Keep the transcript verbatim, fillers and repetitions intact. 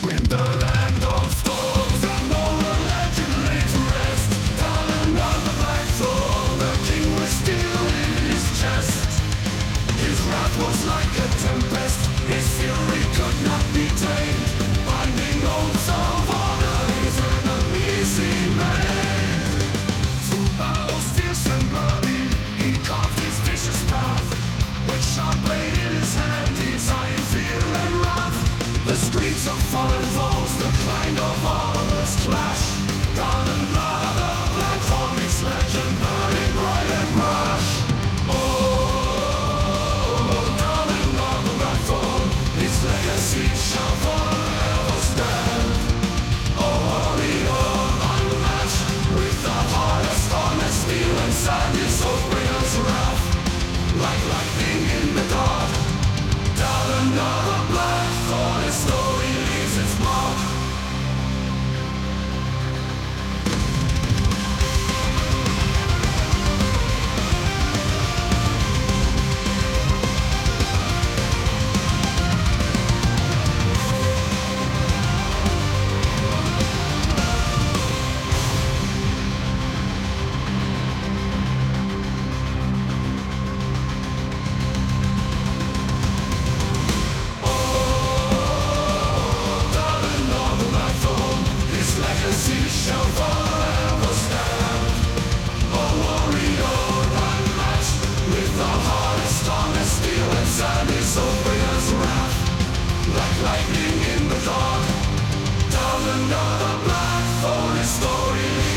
In the land of storms, and all the legend laid to rest. Down another black throne, the king was still in his chest. His wrath was like a tempest, his fury could not be tamed. Binding oaths of honor, his enemies he made. Through battles fierce and bloody, he carved his vicious path. With sharp blade in his hand, he signed fear and wrath. The screams of fallen foes, the clang of armor's clash. Gun and blood, the black thorn meets legend, burning bright and rash. His legacy shall forever stand. A warrior unmatched, with the hardest honest steel and sand. His oath brings wrath, like lightning in the dark. Down another black thorn, his story leaves its mark. Shall forever stand. A warrior unmatched, with the hardest honest steel and sand. His oath brings wrath, like lightning in the dark. Down another black thorn, his story